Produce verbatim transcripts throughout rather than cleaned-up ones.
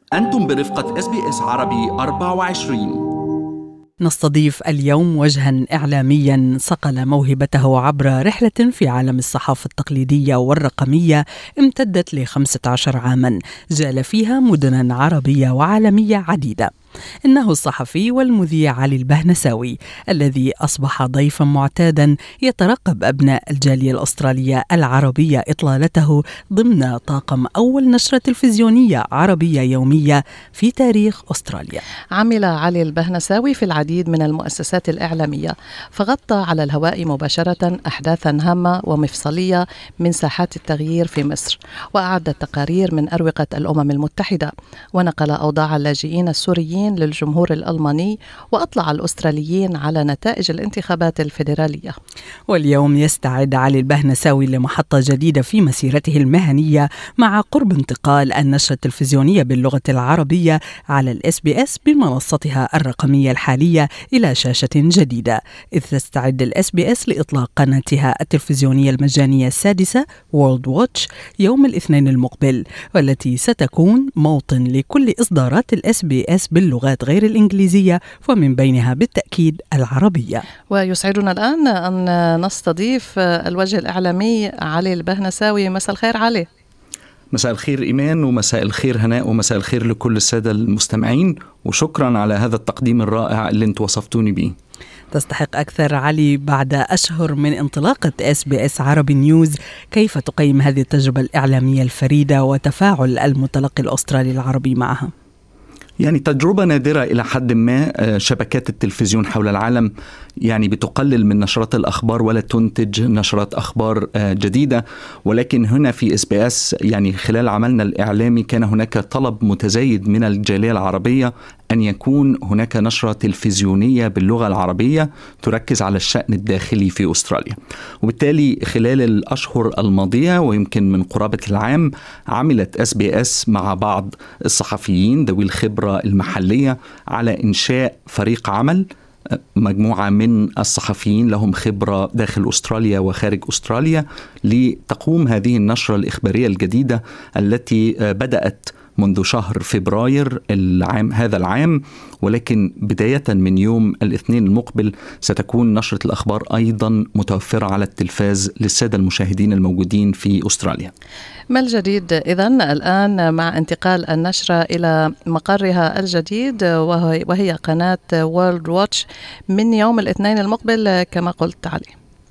أنتم برفقة إس بي إس عربي أربعة وعشرين. نستضيف اليوم وجها إعلاميا صقل موهبته عبر رحلة في عالم الصحافة التقليدية والرقمية امتدت لخمسة عشر عاما جال فيها مدنا عربية وعالمية عديدة. إنه الصحفي والمذيع علي البهنساوي الذي أصبح ضيفا معتادا يترقب أبناء الجالية الأسترالية العربية إطلالته ضمن طاقم أول نشرة تلفزيونية عربية يومية في تاريخ أستراليا. عمل علي البهنساوي في العديد من المؤسسات الإعلامية، فغطى على الهواء مباشرة أحداثا هامة ومفصلية من ساحات التغيير في مصر، وأعد تقارير من أروقة الأمم المتحدة، ونقل أوضاع اللاجئين السوريين للجمهور الألماني، وأطلع الأستراليين على نتائج الانتخابات الفيدرالية. واليوم يستعد علي البهنساوي لمحطة جديدة في مسيرته المهنية مع قرب انتقال النشرة التلفزيونية باللغة العربية على الإس بي إس بمنصتها الرقمية الحالية إلى شاشة جديدة، إذ تستعد الإس بي إس لإطلاق قناتها التلفزيونية المجانية السادسة وورلد واتش يوم الاثنين المقبل، والتي ستكون موطن لكل إصدارات الإس بي إس باللغات غير الإنجليزية ومن بينها بالتأكيد العربية. ويسعدنا الآن أن نستضيف الوجه الإعلامي علي البهنساوي. مساء الخير علي. مساء الخير إيمان، ومساء الخير هناء، ومساء الخير لكل السادة المستمعين، وشكرا على هذا التقديم الرائع اللي انتوا وصفتوني به. تستحق أكثر علي بعد أشهر من انطلاقة إس بي إس عربي نيوز. كيف تقيم هذه التجربة الإعلامية الفريدة وتفاعل المتلقي الأسترالي العربي معها؟ يعني تجربة نادرة إلى حد ما. شبكات التلفزيون حول العالم يعني بتقلل من نشرات الأخبار ولا تنتج نشرات أخبار جديدة، ولكن هنا في إس بي إس يعني خلال عملنا الإعلامي كان هناك طلب متزايد من الجالية العربية أن يكون هناك نشرة تلفزيونية باللغة العربية تركز على الشأن الداخلي في أستراليا. وبالتالي خلال الأشهر الماضية ويمكن من قرابة العام عملت إس بي إس مع بعض الصحفيين ذوي الخبرة المحلية على إنشاء فريق عمل، مجموعة من الصحفيين لهم خبرة داخل أستراليا وخارج أستراليا، لتقوم هذه النشرة الإخبارية الجديدة التي بدأت منذ شهر فبراير العام هذا العام، ولكن بداية من يوم الاثنين المقبل ستكون نشرة الأخبار أيضا متوفرة على التلفاز للسادة المشاهدين الموجودين في أستراليا. ما الجديد إذن الآن مع انتقال النشرة إلى مقرها الجديد وهي, وهي قناة وورلد واتش من يوم الاثنين المقبل كما قلت علي؟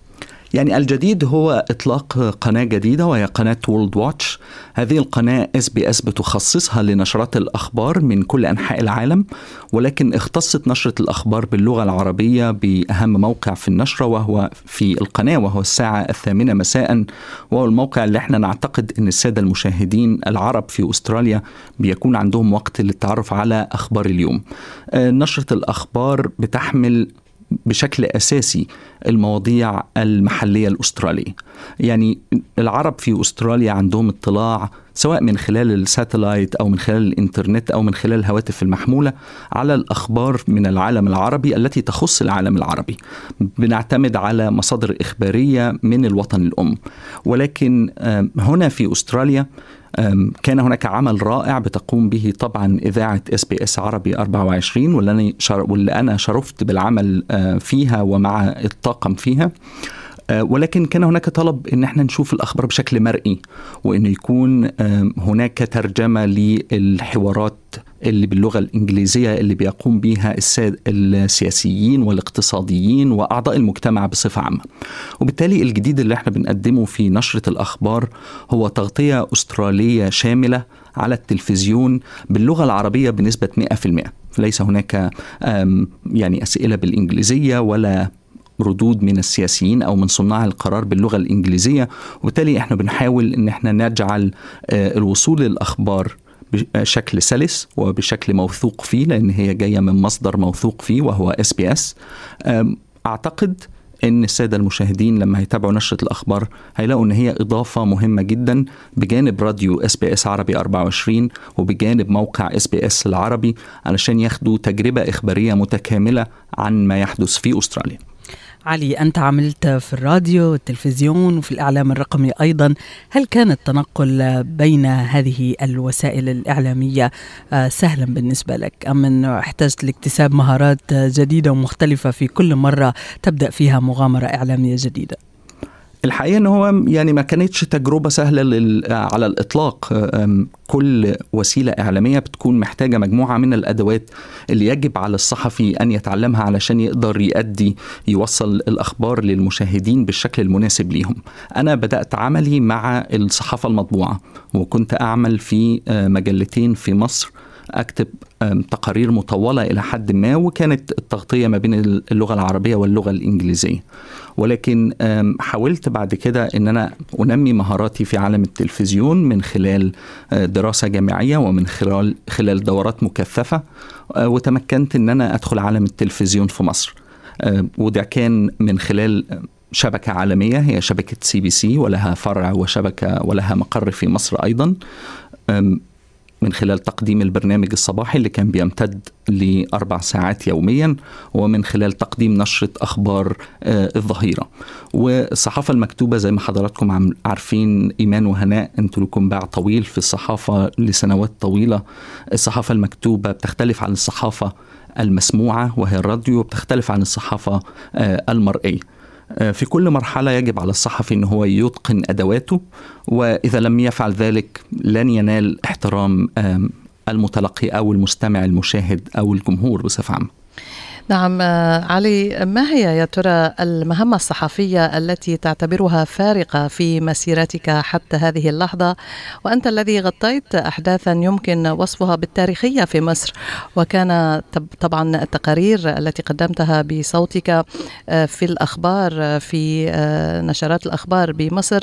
يعني الجديد هو إطلاق قناة جديدة وهي قناة وورلد واتش. هذه القناة إس بي إس بتخصصها لنشرات الأخبار من كل أنحاء العالم، ولكن اختصت نشرة الأخبار باللغة العربية بأهم موقع في النشرة وهو في القناة، وهو الساعة الثامنة مساء، وهو الموقع اللي احنا نعتقد أن السادة المشاهدين العرب في أستراليا بيكون عندهم وقت للتعرف على أخبار اليوم. نشرة الأخبار بتحمل بشكل أساسي المواضيع المحلية الأسترالية. يعني العرب في أستراليا عندهم اطلاع سواء من خلال الساتلايت أو من خلال الإنترنت أو من خلال الهواتف المحمولة على الأخبار من العالم العربي التي تخص العالم العربي. بنعتمد على مصادر إخبارية من الوطن الأم، ولكن هنا في أستراليا كان هناك عمل رائع بتقوم به طبعا إذاعة إس بي إس عربي أربعة وعشرين، واللي أنا شرفت بالعمل فيها ومع الطاقم فيها. ولكن كان هناك طلب ان احنا نشوف الاخبار بشكل مرئي، وانه يكون هناك ترجمة للحوارات اللي باللغة الإنجليزية اللي بيقوم بها السياسيين والاقتصاديين وأعضاء المجتمع بصفة عامة. وبالتالي الجديد اللي احنا بنقدمه في نشرة الأخبار هو تغطية أسترالية شاملة على التلفزيون باللغة العربية بنسبة مئة بالمئة. ليس هناك يعني أسئلة بالإنجليزية ولا ردود من السياسيين أو من صناع القرار باللغة الإنجليزية. وبالتالي احنا بنحاول ان احنا نجعل الوصول للأخبار بشكل سلس وبشكل موثوق فيه، لأن هي جاية من مصدر موثوق فيه وهو إس بي إس. أعتقد أن السادة المشاهدين لما يتابعوا نشرة الأخبار هيلاقوا أن هي إضافة مهمة جدا بجانب راديو إس بي إس عربي أربعة وعشرين وبجانب موقع إس بي إس العربي، علشان ياخدوا تجربة إخبارية متكاملة عن ما يحدث في أستراليا. علي، أنت عملت في الراديو والتلفزيون وفي الإعلام الرقمي أيضا. هل كان التنقل بين هذه الوسائل الإعلامية سهلا بالنسبة لك، أم أنه احتجت لاكتساب مهارات جديدة ومختلفة في كل مرة تبدأ فيها مغامرة إعلامية جديدة؟ الحقيقة أنه هو يعني ما كانتش تجربة سهلة على الإطلاق. كل وسيلة إعلامية بتكون محتاجة مجموعة من الأدوات اللي يجب على الصحفي أن يتعلمها علشان يقدر يؤدي يوصل الأخبار للمشاهدين بالشكل المناسب ليهم. أنا بدأت عملي مع الصحافة المطبوعة، وكنت أعمل في مجلتين في مصر، أكتب تقارير مطولة إلى حد ما، وكانت التغطية ما بين اللغة العربية واللغة الإنجليزية. ولكن حاولت بعد كده أن أنا أنمي مهاراتي في عالم التلفزيون من خلال دراسة جامعية ومن خلال خلال دورات مكثفة، وتمكنت أن أنا أدخل عالم التلفزيون في مصر. وده كان من خلال شبكة عالمية هي شبكة سي بي سي، ولها فرع وشبكة ولها مقر في مصر أيضا، من خلال تقديم البرنامج الصباحي اللي كان بيمتد لأربع ساعات يوميا، ومن خلال تقديم نشرة أخبار الظهيرة. والصحافة المكتوبة زي ما حضراتكم عارفين، إيمان وهناء، أنتوا لكم باع طويل في الصحافة لسنوات طويلة. الصحافة المكتوبة بتختلف عن الصحافة المسموعة وهي الراديو، بتختلف عن الصحافة المرئية. في كل مرحلة يجب على الصحفي أنه هو يتقن أدواته، وإذا لم يفعل ذلك لن ينال احترام المتلقي أو المستمع المشاهد أو الجمهور بصفة عامة. نعم علي، ما هي يا ترى المهمة الصحفية التي تعتبرها فارقة في مسيرتك حتى هذه اللحظة، وأنت الذي غطيت أحداثا يمكن وصفها بالتاريخية في مصر، وكان طبعا التقارير التي قدمتها بصوتك في الأخبار في نشرات الأخبار بمصر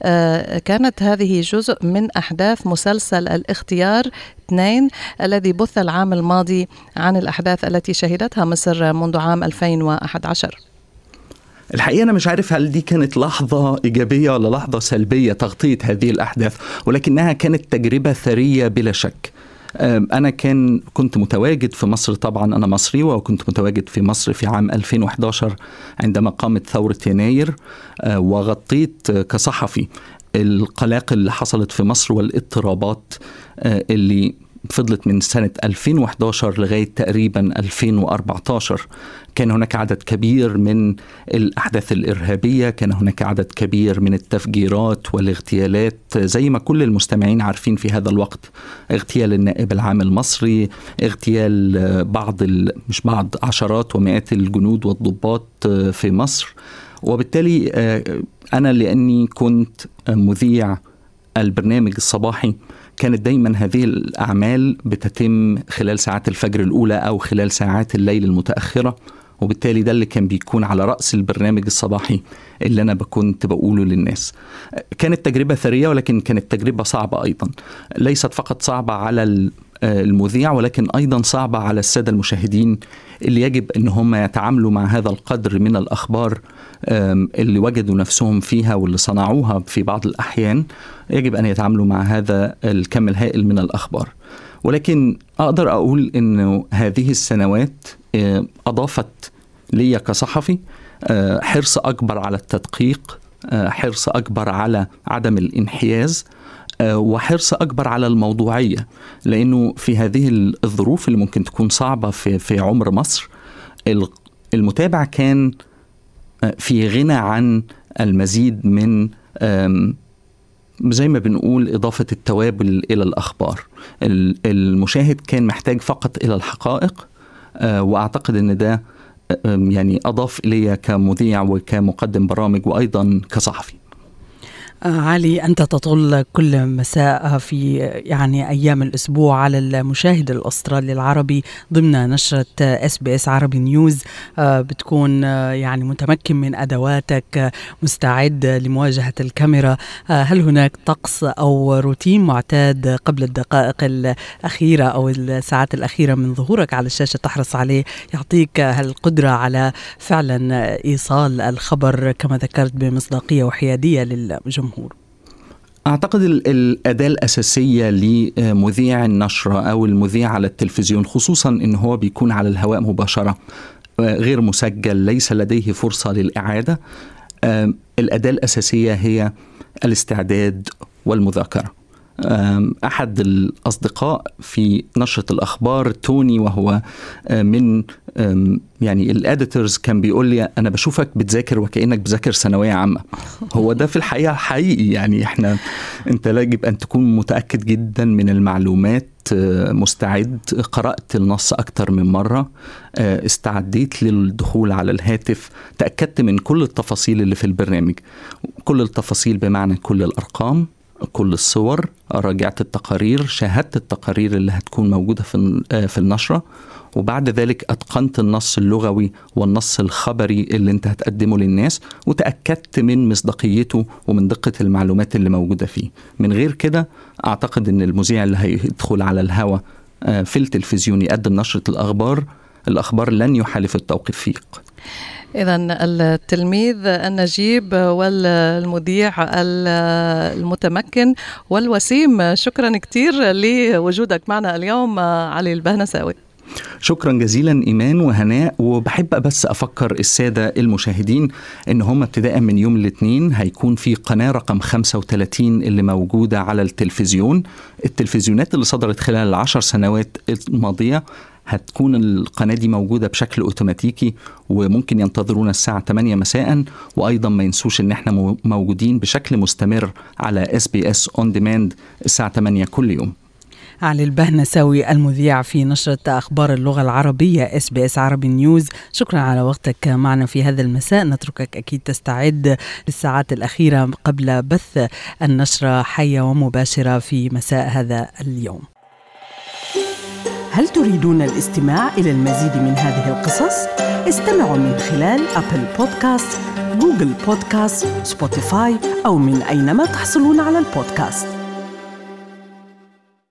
كانت هذه جزء من أحداث مسلسل الاختيار اثنين الذي بث العام الماضي عن الأحداث التي شهدتها مصر منذ عام ألفين وأحد عشر. الحقيقة أنا مش عارف هل دي كانت لحظة إيجابية ولا لحظة سلبية تغطية هذه الأحداث، ولكنها كانت تجربة ثرية بلا شك. أنا كان كنت متواجد في مصر، طبعا أنا مصري، وكنت متواجد في مصر في عام ألفين وأحد عشر عندما قامت ثورة يناير، وغطيت كصحفي القلاقل اللي حصلت في مصر والاضطرابات اللي فضلت من سنة ألفين وأحد عشر لغاية تقريبا ألفين وأربعة عشر. كان هناك عدد كبير من الأحداث الإرهابية، كان هناك عدد كبير من التفجيرات والاغتيالات، زي ما كل المستمعين عارفين في هذا الوقت. اغتيال النائب العام المصري، اغتيال بعض مش بعض عشرات ومئات الجنود والضباط في مصر. وبالتالي أنا لأني كنت مذيع البرنامج الصباحي، كانت دايما هذه الأعمال بتتم خلال ساعات الفجر الأولى أو خلال ساعات الليل المتأخرة، وبالتالي ده اللي كان بيكون على رأس البرنامج الصباحي اللي أنا كنت بقوله للناس. كانت تجربة ثرية، ولكن كانت تجربة صعبة أيضا، ليست فقط صعبة على المذيع ولكن أيضا صعبة على السادة المشاهدين اللي يجب أن هم يتعاملوا مع هذا القدر من الأخبار اللي وجدوا نفسهم فيها واللي صنعوها في بعض الأحيان. يجب أن يتعاملوا مع هذا الكم الهائل من الأخبار. ولكن أقدر أقول أنه هذه السنوات أضافت لي كصحفي حرص أكبر على التدقيق، حرص أكبر على عدم الانحياز، وحرص أكبر على الموضوعية، لأنه في هذه الظروف اللي ممكن تكون صعبة في, في عمر مصر، المتابع كان في غنى عن المزيد من زي ما بنقول إضافة التوابل إلى الأخبار. المشاهد كان محتاج فقط إلى الحقائق، وأعتقد أن ده يعني أضاف إلي كمذيع وكمقدم برامج وأيضا كصحفي. علي، أنت تطل كل مساء في يعني أيام الأسبوع على المشاهد الأسترالي العربي ضمن نشرة إس بي إس عربي نيوز، بتكون يعني متمكن من أدواتك، مستعد لمواجهة الكاميرا. هل هناك طقس أو روتين معتاد قبل الدقائق الأخيرة أو الساعات الأخيرة من ظهورك على الشاشة تحرص عليه يعطيك القدرة على فعلا إيصال الخبر كما ذكرت بمصداقية وحيادية للجمهور؟ أعتقد الأداة الأساسية لمذيع النشرة أو المذيع على التلفزيون، خصوصا إن هو بيكون على الهواء مباشرة، غير مسجل ليس لديه فرصة للإعادة. الأداة الأساسية هي الاستعداد والمذاكرة. أحد الأصدقاء في نشرة الأخبار توني، وهو من يعني الاديتورز، كان بيقول لي أنا بشوفك بتذاكر وكأنك بذاكر ثانوية عامة. هو ده في الحقيقة حقيقي، يعني إحنا أنت يجب أن تكون متأكد جدا من المعلومات، مستعد، قرأت النص أكتر من مرة، استعديت للدخول على الهاتف، تأكدت من كل التفاصيل اللي في البرنامج، كل التفاصيل بمعنى كل الأرقام، كل الصور، راجعت التقارير، شاهدت التقارير اللي هتكون موجودة في في النشرة، وبعد ذلك أتقنت النص اللغوي والنص الخبري اللي انت هتقدمه للناس، وتأكدت من مصداقيته ومن دقة المعلومات اللي موجودة فيه. من غير كده أعتقد أن المذيع اللي هيدخل على الهواء في التلفزيون يقدم نشرة الأخبار، الأخبار لن يحالف التوقيفيق. إذن التلميذ النجيب والمذيع المتمكن والوسيم، شكرا كتير لوجودك معنا اليوم علي البهنساوي. شكرا جزيلا إيمان وهناء. وبحب بس أفكر السادة المشاهدين إن هم ابتداء من يوم الاثنين هيكون في قناة رقم خمسة وثلاثين اللي موجودة على التلفزيون. التلفزيونات اللي صدرت خلال العشر سنوات الماضية هتكون القناة دي موجودة بشكل أوتوماتيكي، وممكن ينتظرونا الساعة ثمانية مساء. وأيضا ما ينسوش إن احنا موجودين بشكل مستمر على إس بي إس On Demand الساعة ثمانية كل يوم. علي البهنساوي المذيع في نشرة أخبار اللغة العربية إس بي إس عربي نيوز، شكرا على وقتك معنا في هذا المساء. نتركك أكيد تستعد للساعات الأخيرة قبل بث النشرة حية ومباشرة في مساء هذا اليوم. هل تريدون الاستماع إلى المزيد من هذه القصص؟ استمعوا من خلال أبل بودكاست، جوجل بودكاست، سبوتيفاي، أو من أينما تحصلون على البودكاست.